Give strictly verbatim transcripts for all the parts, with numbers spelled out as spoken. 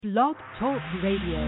Blog Talk Radio.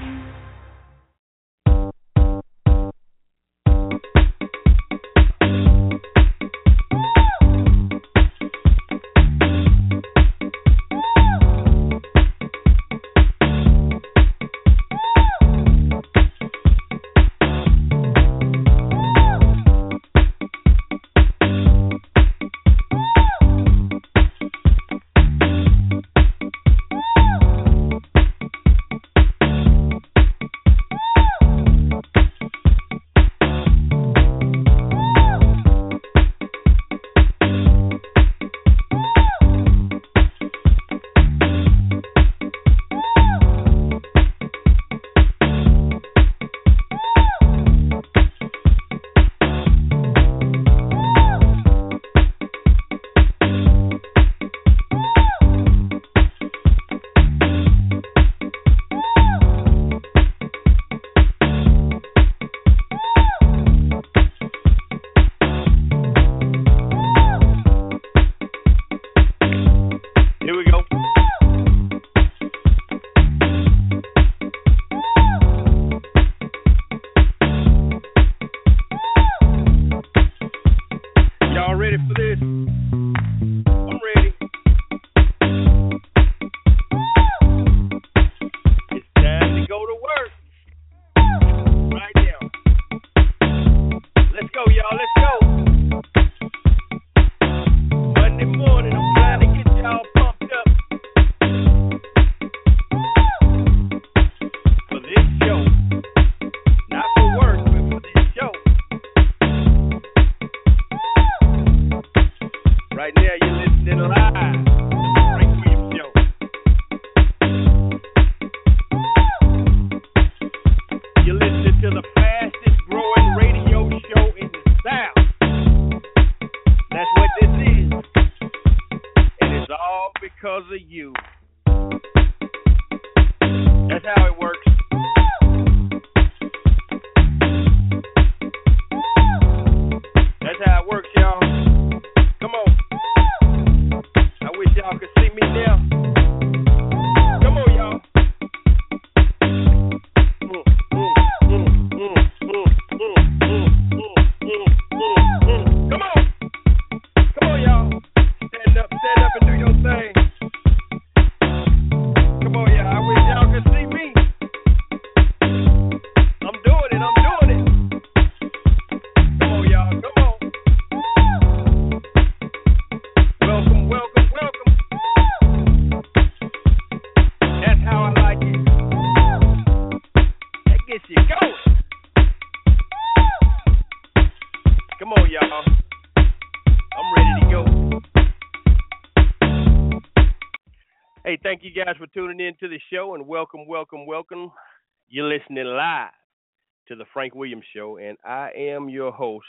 Thank you guys for tuning in to the show, and welcome, welcome, welcome. You're listening live to the Frank Williams Show, and I am your host,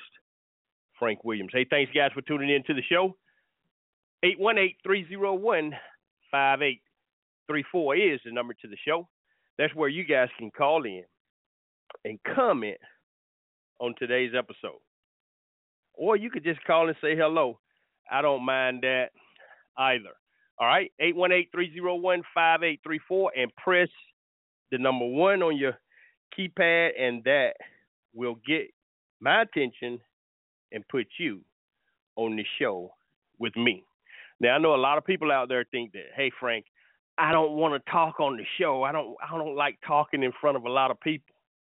Frank Williams. Hey, thanks guys for tuning in to the show. eight one eight, three oh one, five eight three four is the number to the show. That's where you guys can call in and comment on today's episode. Or you could just call and say hello. I don't mind that either. All right, eight one eight, three oh one, five eight three four, and press the number one on your keypad, and that will get my attention and put you on the show with me. Now, I know a lot of people out there think that, hey, Frank, I don't want to talk on the show. I don't, I don't like talking in front of a lot of people.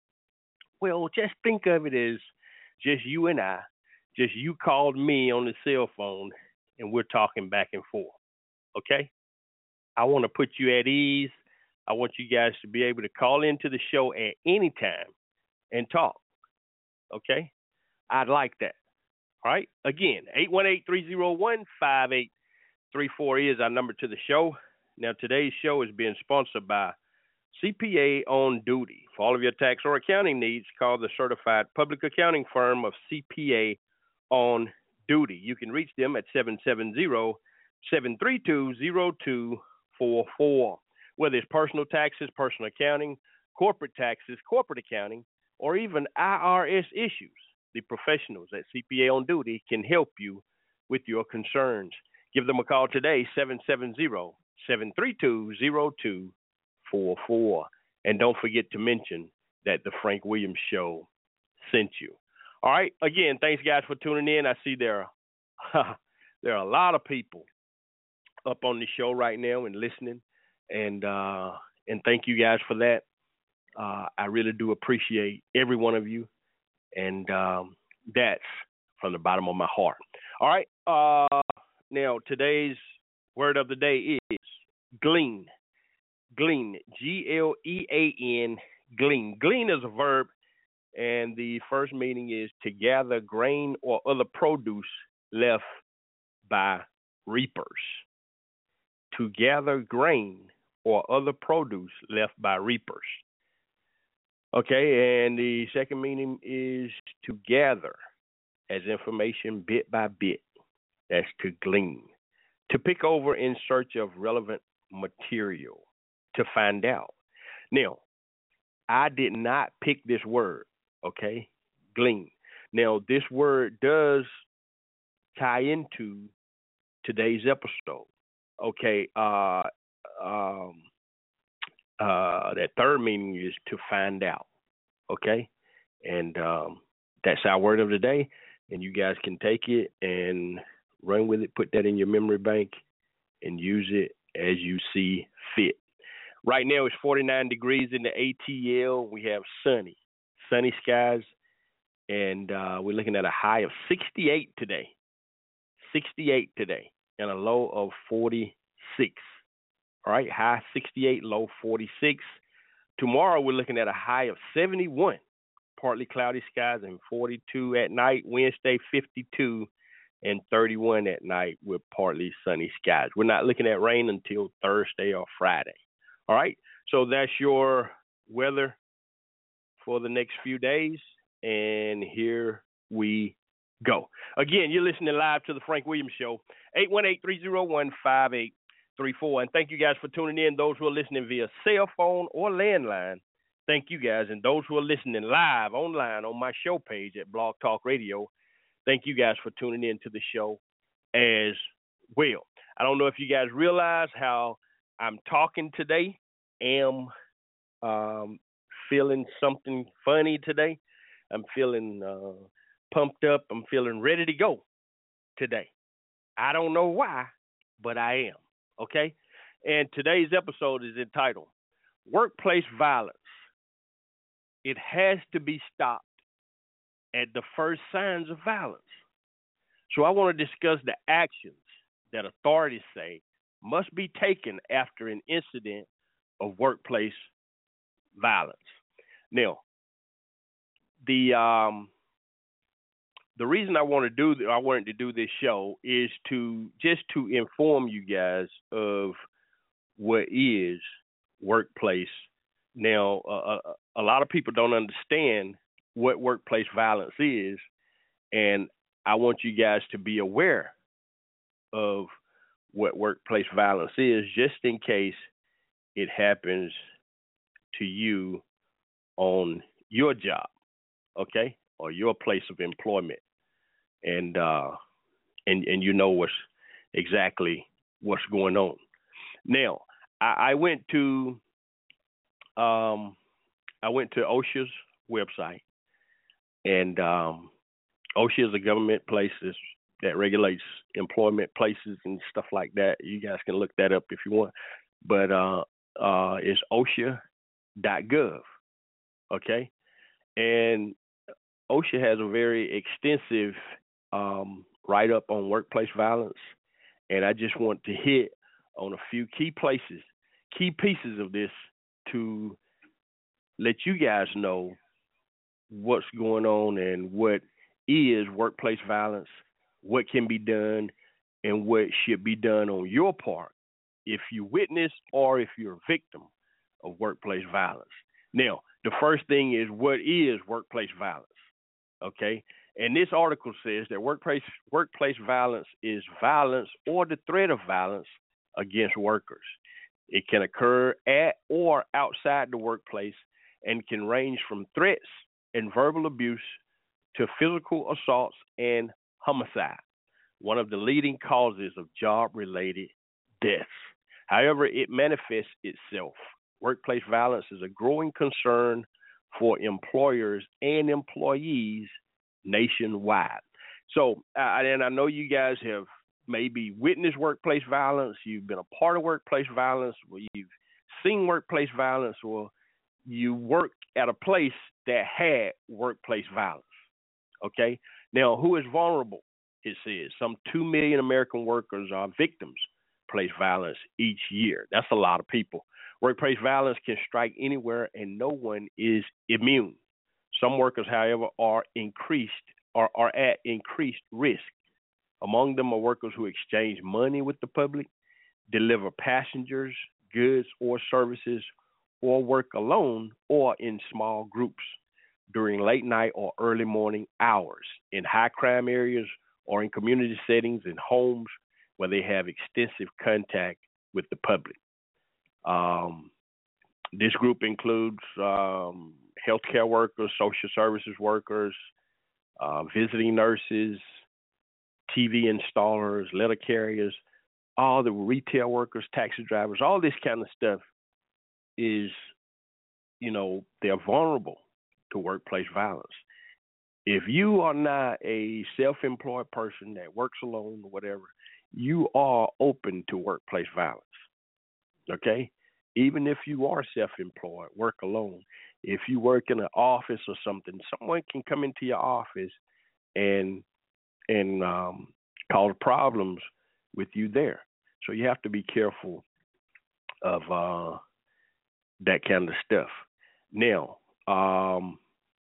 Well, just think of it as just you and I, just you called me on the cell phone, and we're talking back and forth. Okay? I want to put you at ease. I want you guys to be able to call into the show at any time and talk. Okay? I'd like that. All right? Again, eight one eight, three oh one, five eight three four is our number to the show. Now, today's show is being sponsored by C P A On Duty. For all of your tax or accounting needs, call the certified public accounting firm of C P A On Duty. You can reach them at seven seven zero, seven three two, zero two four four. Whether it's personal taxes, personal accounting, corporate taxes, corporate accounting, or even I R S issues, the professionals at C P A On Duty can help you with your concerns. Give them a call today, seven seven zero, seven three two, zero two four four. And don't forget to mention that the Frank Williams Show sent you. All right. Again, thanks, guys, for tuning in. I see there are, there are a lot of people up on the show right now and listening. And, uh, and thank you guys for that. Uh, I really do appreciate every one of you. And um, that's from the bottom of my heart. All right. Uh, now, today's word of the day is glean. Glean. G L E A N. Glean. Glean is a verb, and the first meaning is to gather grain or other produce left by reapers. To gather grain or other produce left by reapers. Okay, and the second meaning is to gather as information bit by bit. That's to glean. To pick over in search of relevant material. To find out. Now, I did not pick this word, okay? Glean. Now, this word does tie into today's episode. Okay, uh, um, uh, that third meaning is to find out, okay? And um, that's our word of the day, and you guys can take it and run with it, put that in your memory bank, and use it as you see fit. Right now it's forty-nine degrees in the A T L. We have sunny, sunny skies, and uh, we're looking at a high of sixty-eight today. sixty-eight today, and a low of forty-six. All right, high sixty-eight, low forty-six. Tomorrow we're looking at a high of seventy-one, partly cloudy skies, and forty-two at night. Wednesday, fifty-two, and thirty-one at night with partly sunny skies. We're not looking at rain until Thursday or Friday. All right, so that's your weather for the next few days, and here we go. Again, you're listening live to the Frank Williams Show, eight one eight, three oh one, five eight three four. And thank you guys for tuning in. Those who are listening via cell phone or landline, thank you guys. And those who are listening live online on my show page at Blog Talk Radio, thank you guys for tuning in to the show as well. I don't know if you guys realize how I'm talking today. Am um, feeling something funny today. I'm feeling uh, pumped up. I'm feeling ready to go today. I don't know why, but I am. Okay? And today's episode is entitled Workplace Violence. It has to be stopped at the first signs of violence. So I want to discuss the actions that authorities say must be taken after an incident of workplace violence. Now, the um, the reason I want to do I wanted to do this show is to just to inform you guys of what is workplace. Now, uh, a, a lot of people don't understand what workplace violence is, and I want you guys to be aware of what workplace violence is, just in case it happens to you on your job, okay, or your place of employment, and uh, and and you know what's exactly what's going on. Now, I, I went to um, I went to OSHA's website, and um, OSHA is a government place that regulates employment places and stuff like that. You guys can look that up if you want, but uh, uh, it's OSHA dot gov, okay? And OSHA has a very extensive um, write-up on workplace violence, and I just want to hit on a few key places, key pieces of this to let you guys know what's going on and what is workplace violence, what can be done, and what should be done on your part if you witness or if you're a victim of workplace violence. Now, the first thing is, what is workplace violence? Okay? And this article says that workplace workplace violence is violence or the threat of violence against workers. It can occur at or outside the workplace and can range from threats and verbal abuse to physical assaults and homicide, one of the leading causes of job-related deaths. However, it manifests itself workplace violence is a growing concern for employers and employees nationwide. So, uh, and I know you guys have maybe witnessed workplace violence, you've been a part of workplace violence, or you've seen workplace violence, or you work at a place that had workplace violence. Okay? Now, who is vulnerable? It says some two million American workers are victims of workplace violence each year. That's a lot of people. Workplace violence can strike anywhere, and no one is immune. Some workers, however, are increased or are at increased risk. Among them are workers who exchange money with the public, deliver passengers, goods, or services, or work alone or in small groups during late night or early morning hours in high crime areas or in community settings in homes where they have extensive contact with the public. Um, this group includes um, healthcare workers, social services workers, uh, visiting nurses, T V installers, letter carriers, all the retail workers, taxi drivers, all this kind of stuff is, you know, they're vulnerable to workplace violence. If you are not a self-employed person that works alone or whatever, you are open to workplace violence, okay? Even if you are self-employed, work alone, if you work in an office or something, someone can come into your office and and um, cause problems with you there. So you have to be careful of uh, that kind of stuff. Now, um,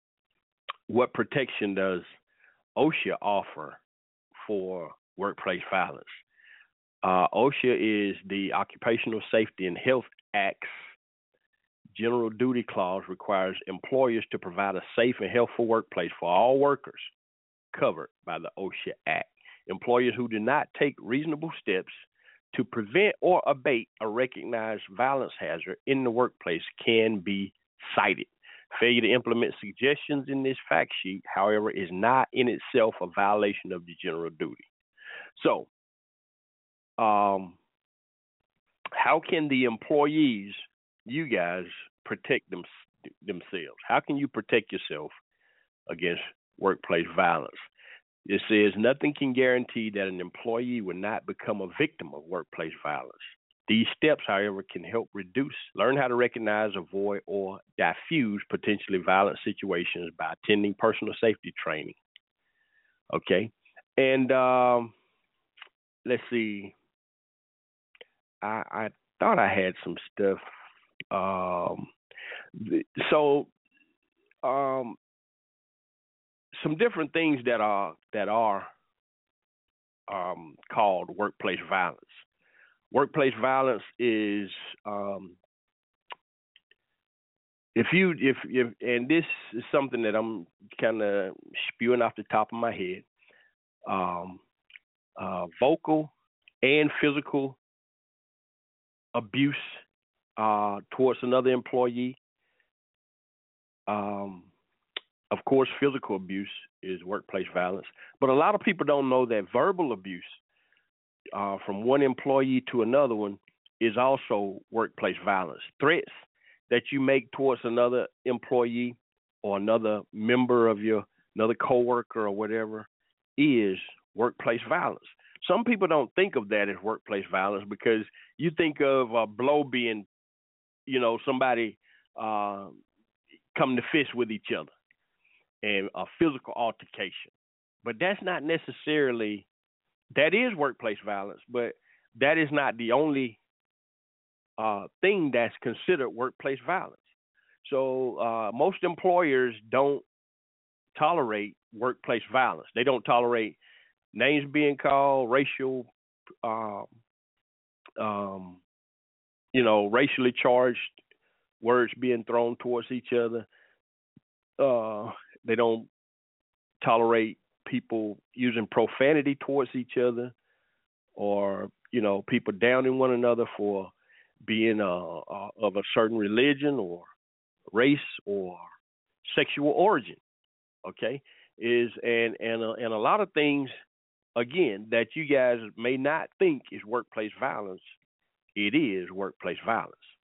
what protection does OSHA offer for workplace violence? Uh, OSHA is the Occupational Safety and Health Act's General Duty Clause requires employers to provide a safe and healthful workplace for all workers covered by the OSHA Act. Employers who do not take reasonable steps to prevent or abate a recognized violence hazard in the workplace can be cited. Failure to implement suggestions in this fact sheet, however, is not in itself a violation of the general duty. So, um, how can the employees, you guys, protect them, themselves? How can you protect yourself against workplace violence? It says nothing can guarantee that an employee will not become a victim of workplace violence. These steps, however, can help reduce, learn how to recognize, avoid, or diffuse potentially violent situations by attending personal safety training. Okay? And um, let's see. I, I thought I had some stuff. Um, so, um, some different things that are that are um, called workplace violence. Workplace violence is um, if you if if and this is something that I'm kind of spewing off the top of my head. Um, uh, vocal and physical abuse uh, towards another employee. Um, Of course, physical abuse is workplace violence, but a lot of people don't know that verbal abuse uh, from one employee to another one is also workplace violence. Threats that you make towards another employee or another member of your, another coworker or whatever is workplace violence. Some people don't think of that as workplace violence because you think of a blow being, you know, somebody uh, come to fist with each other and a physical altercation. But that's not necessarily, that is workplace violence, but that is not the only uh, thing that's considered workplace violence. So uh, most employers don't tolerate workplace violence. They don't tolerate names being called, racial, uh, um, you know, racially charged words being thrown towards each other. Uh, they don't tolerate people using profanity towards each other, or you know, people downing one another for being uh, uh, of a certain religion or race or sexual origin. Okay, is and and uh, and a lot of things again that you guys may not think is workplace violence. It is workplace violence.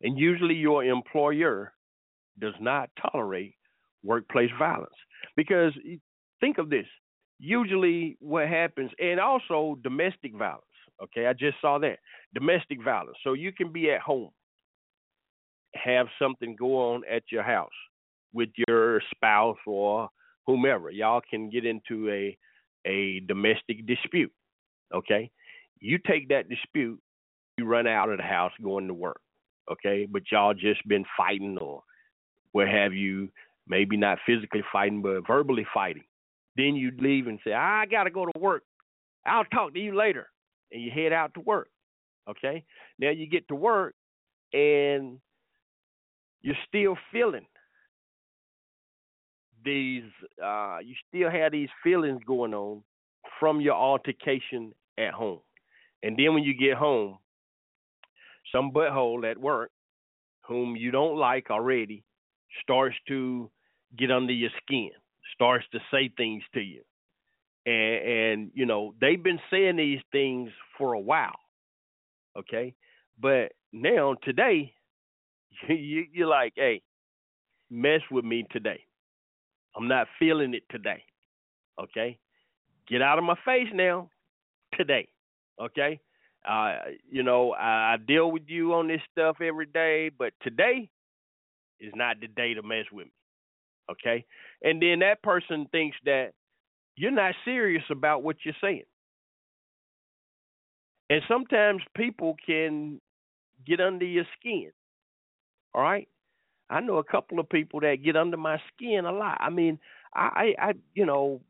And usually your employer does not tolerate workplace violence. Because think of this. Usually what happens, and also domestic violence. Okay, I just saw that. Domestic violence. So you can be at home, have something go on at your house with your spouse or whomever. Y'all can get into a a domestic dispute. Okay? You take that dispute, you run out of the house going to work. Okay? But y'all just been fighting or what have you, maybe not physically fighting, but verbally fighting. Then you leave and say, I got to go to work. I'll talk to you later. And you head out to work. Okay? Now you get to work and you're still feeling these, uh, you still have these feelings going on from your altercation at home. And then when you get home, some butthole at work, whom you don't like already, starts to get under your skin, starts to say things to you. And, and you know, they've been saying these things for a while, okay? But now, today, you, you're like, hey, mess with me today. I'm not feeling it today, okay? Get out of my face now today, okay? Uh, you know, I, I deal with you on this stuff every day, but today is not the day to mess with me, okay? And then that person thinks that you're not serious about what you're saying. And sometimes people can get under your skin, all right? I know a couple of people that get under my skin a lot. I mean, I, I, I you know,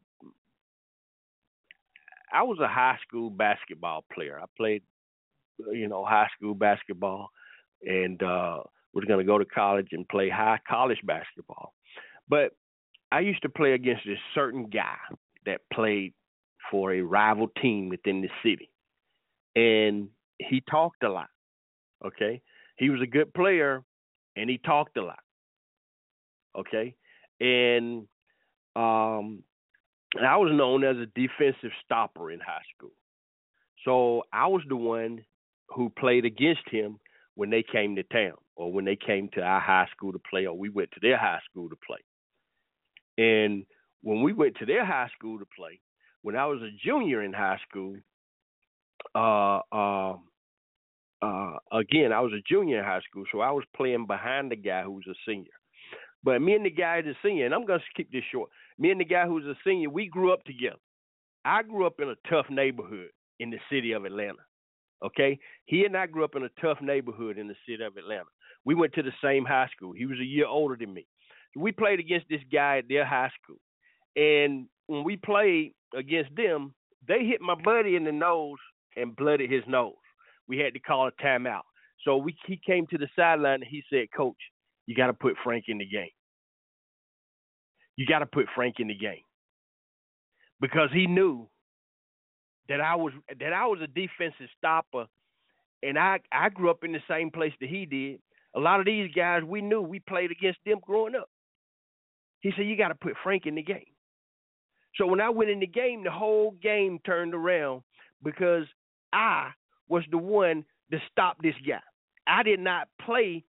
I was a high school basketball player. I played, you know, high school basketball, and uh, was going to go to college and play high college basketball. But I used to play against this certain guy that played for a rival team within the city, and he talked a lot. Okay, he was a good player, and he talked a lot. Okay, and um, and I was known as a defensive stopper in high school. So I was the one who played against him when they came to town, or when they came to our high school to play, or we went to their high school to play. And when we went to their high school to play, when I was a junior in high school, uh, uh, uh, again, I was a junior in high school, so I was playing behind the guy who was a senior. But me and the guy who's a senior, and I'm going to keep this short, me and the guy who was a senior, we grew up together. I grew up in a tough neighborhood in the city of Atlanta, okay? He and I grew up in a tough neighborhood in the city of Atlanta. We went to the same high school. He was a year older than me. So we played against this guy at their high school. And when we played against them, they hit my buddy in the nose and blooded his nose. We had to call a timeout. So we, he came to the sideline and he said, Coach, you got to put Frank in the game. You got to put Frank in the game. Because he knew that I was that I was a defensive stopper, and I, I grew up in the same place that he did. A lot of these guys, we knew we played against them growing up. He said, you got to put Frank in the game. So when I went in the game, the whole game turned around because I was the one to stop this guy. I did not play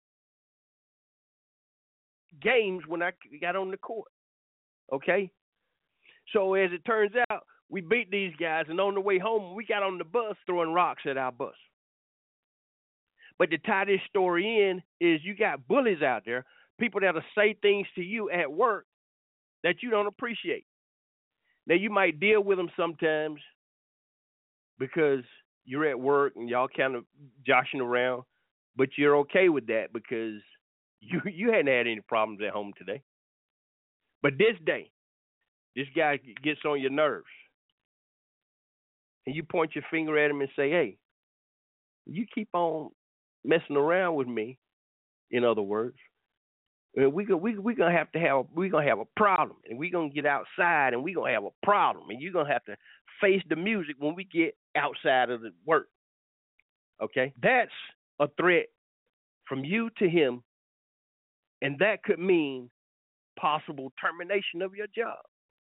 games when I got on the court, okay? So as it turns out, we beat these guys, and on the way home, we got on the bus throwing rocks at our bus. But to tie this story in is you got bullies out there, people that'll say things to you at work that you don't appreciate. Now, you might deal with them sometimes because you're at work and y'all kind of joshing around, but you're okay with that because you, you hadn't had any problems at home today. But this day, this guy gets on your nerves. And you point your finger at him and say, hey, you keep on messing around with me, in other words, we go, we we gonna have to have we gonna have a problem, and we gonna get outside, and we gonna have a problem, and you're gonna have to face the music when we get outside of the work. Okay, that's a threat from you to him, and that could mean possible termination of your job,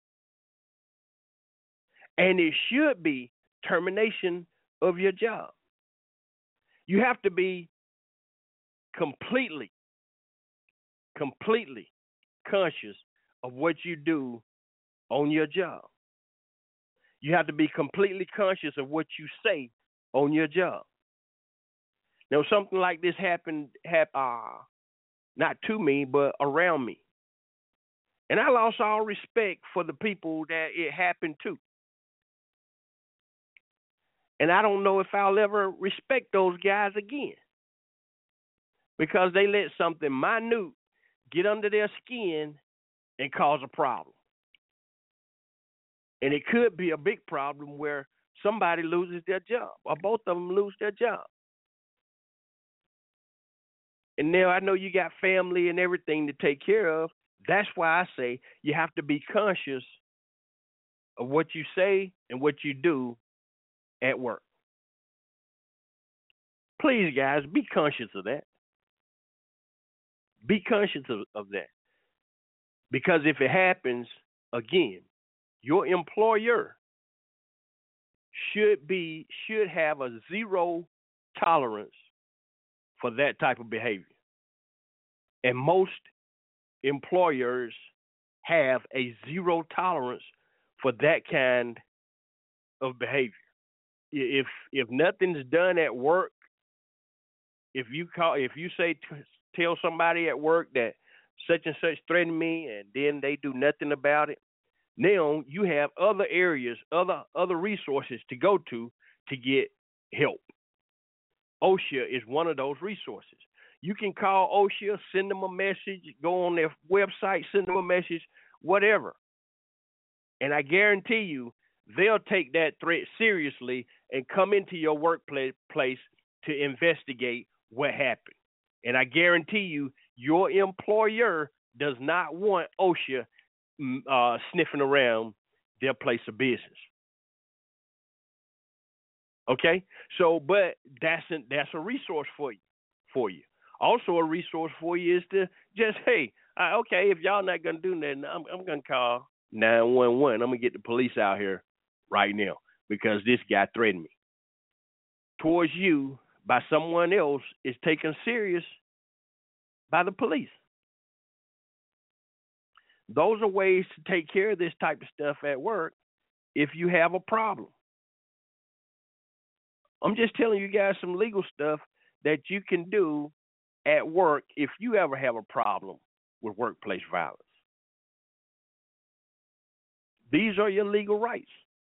and it should be termination of your job. You have to be completely, completely conscious of what you do on your job. You have to be completely conscious of what you say on your job. Now, something like this happened, hap, uh, not to me, but around me. And I lost all respect for the people that it happened to. And I don't know if I'll ever respect those guys again because they let something minute get under their skin and cause a problem. And it could be a big problem where somebody loses their job or both of them lose their job. And now I know you got family and everything to take care of. That's why I say you have to be conscious of what you say and what you do at work. Please, guys, be conscious of that. Be conscious of, of that. Because if it happens again, your employer should be should have a zero tolerance for that type of behavior. And most employers have a zero tolerance for that kind of behavior. If if nothing's done at work, if you call if you say tell somebody at work that such and such threatened me and then they do nothing about it, now you have other areas, other other resources to go to to get help. OSHA is one of those resources. You can call OSHA, send them a message, go on their website, send them a message, whatever. And I guarantee you, they'll take that threat seriously and come into your workplace to investigate what happened. And I guarantee you, your employer does not want OSHA uh, sniffing around their place of business. Okay, so but that's a, that's a resource for you. For you, also a resource for you is to just hey, uh, okay, if y'all not gonna do nothing, I'm I'm gonna call nine one one. I'm gonna get the police out here right now because this guy threatened me. Towards you by someone else is taken serious by the police. Those are ways to take care of this type of stuff at work if you have a problem. I'm just telling you guys some legal stuff that you can do at work if you ever have a problem with workplace violence. These are your legal rights.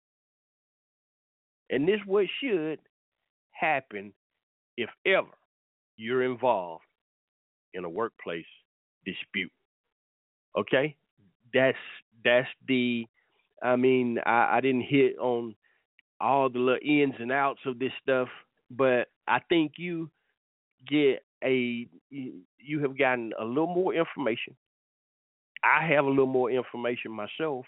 And this is what should happen if ever you're involved in a workplace dispute. Okay? That's that's the I mean, I, I didn't hit on all the little ins and outs of this stuff, but I think you get a you have gotten a little more information. I have a little more information myself,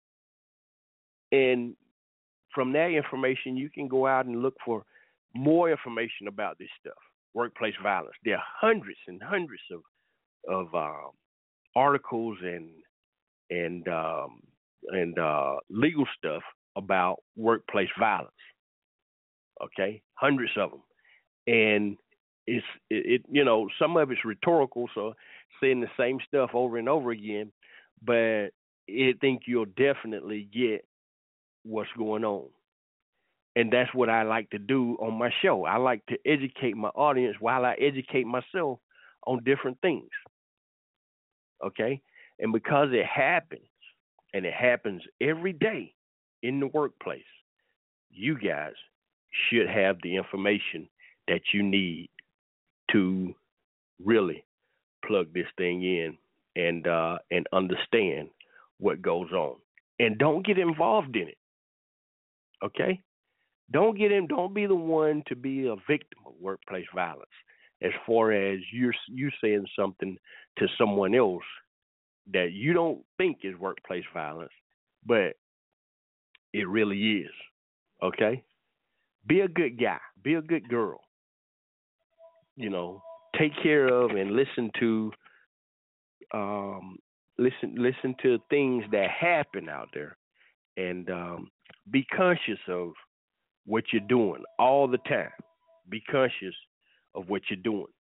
and from that information, you can go out and look for more information about this stuff, workplace violence. There are hundreds and hundreds of of um, articles and and um, and uh, legal stuff about workplace violence. Okay, hundreds of them, and it's it, it you know some of it's rhetorical, so saying the same stuff over and over again, but I think you'll definitely get what's going on, and that's what I like to do on my show. I like to educate my audience while I educate myself on different things. Okay, and because it happens, and it happens every day in the workplace, you guys should have the information that you need to really plug this thing in and uh, and understand what goes on. And don't get involved in it. Okay? Don't get in. Don't be the one to be a victim of workplace violence. As far as you're you saying something to someone else that you don't think is workplace violence, but it really is. Okay? Be a good guy. Be a good girl. You know, take care of and listen to um, listen listen to things that happen out there, and um, be conscious of what you're doing all the time. Be conscious of what you're doing.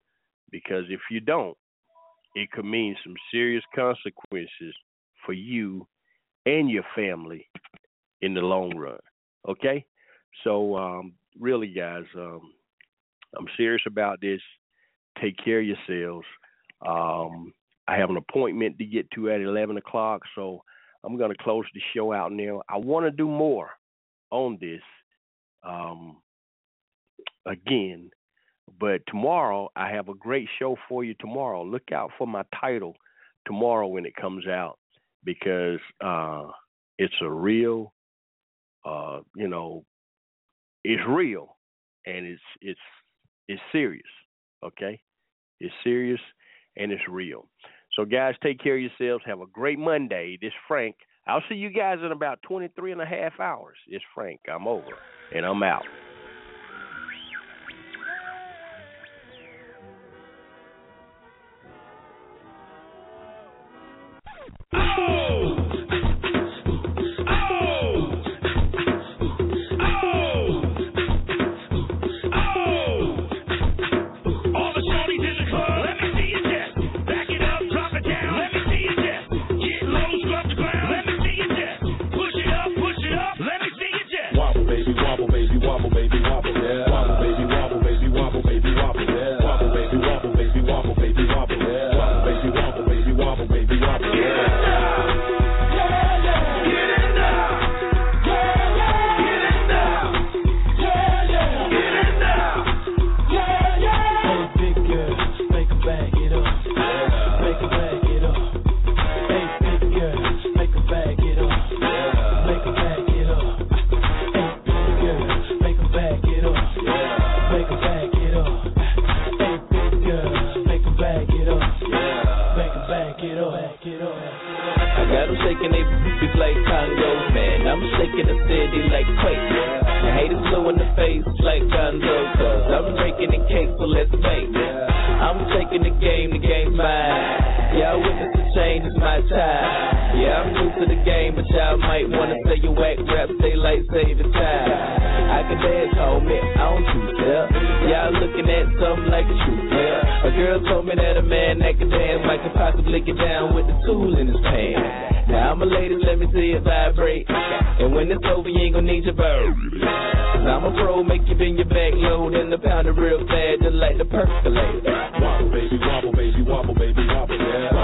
because if you don't, it could mean some serious consequences for you and your family in the long run. Okay? So, um, really, guys, um, I'm serious about this. Take care of yourselves. Um, I have an appointment to get to at eleven o'clock, so I'm going to close the show out now. I want to do more on this um, again, but tomorrow I have a great show for you tomorrow. Look out for my title tomorrow when it comes out, because uh, it's a real, uh, you know, it's real, and it's it's it's serious, okay? It's serious, and it's real. So, guys, take care of yourselves. Have a great Monday. This Frank. I'll see you guys in about twenty-three and a half hours. It's Frank. I'm over, and I'm out. Wobble, baby, wobble, baby, wobble, baby, wobble, yeah.